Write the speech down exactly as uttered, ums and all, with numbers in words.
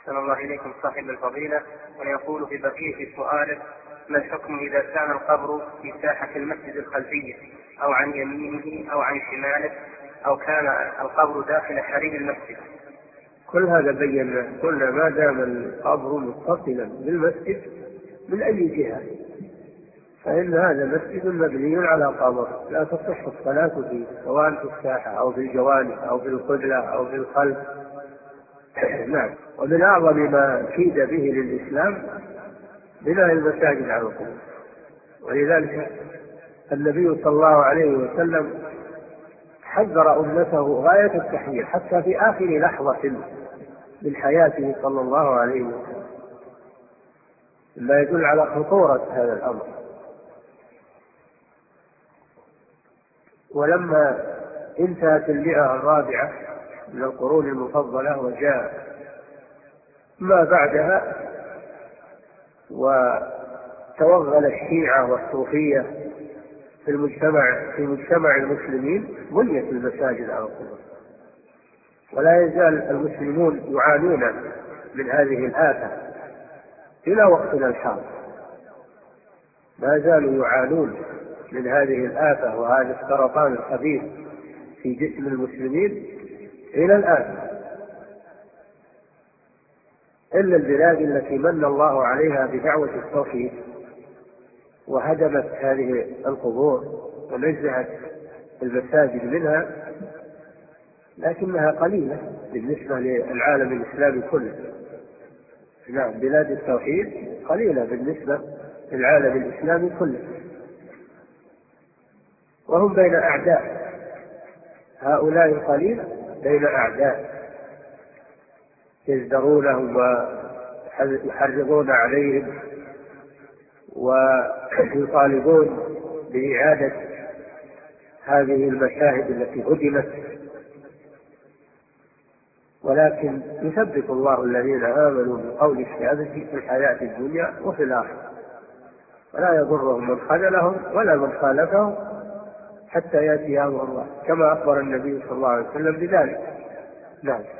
أحسن الله إليكم صاحب الفضيلة، ويقول في بقية سؤاله: ما الحكم إذا كان القبر في ساحة المسجد الخلفية أو عن يمينه أو عن شماله، أو كان القبر داخل حريم المسجد؟ كل هذا بينا، قلنا ما دام القبر متصلا بالمسجد من أي جهة فإن هذا مسجد مبني على قبر لا تصح الصلاة فيه، سواء في الساحة أو في الجوانب أو في القبلة أو في الخلف. نعم. ومن أعظم ما كيد به للإسلام بناء المساجد على القبور، ولذلك النبي صلى الله عليه وسلم حذر أمته غاية التحذير حتى في آخر لحظة من حياته صلى الله عليه وسلم، ما يدل على خطورة هذا الأمر. ولما انتهت المئة الرابعة من القرون المفضلة وجاء ما بعدها وتوغل الشيعة والصوفية في المجتمع في مجتمع المسلمين بنيت المساجد على القبور، ولا يزال المسلمون يعانون من هذه الآفة إلى وقتنا الحاضر، ما زالوا يعانون من هذه الآفة وهذا السرطان الخبيث في جسم المسلمين إلى الآن، إلا البلاد التي من الله عليها بدعوة التوحيد وهدمت هذه القبور ونزهت المساجد منها، لكنها قليلة بالنسبة للعالم الإسلامي كله. نعم، بلاد التوحيد قليلة بالنسبة للعالم الإسلامي كله، وهم بين أعداء، هؤلاء القليل بين أعداء يزدرونهم ويحرضون عليهم ويطالبون بإعادة هذه المشاهد التي هدمت، ولكن يثبت الله الذين آمنوا بقول الثابت في الحياة الدنيا وفي الآخرة، ولا يضرهم من خذلهم ولا من خالفهم حتى يأتي أمر الله، كما أخبر النبي صلى الله عليه وسلم بذلك. نعم.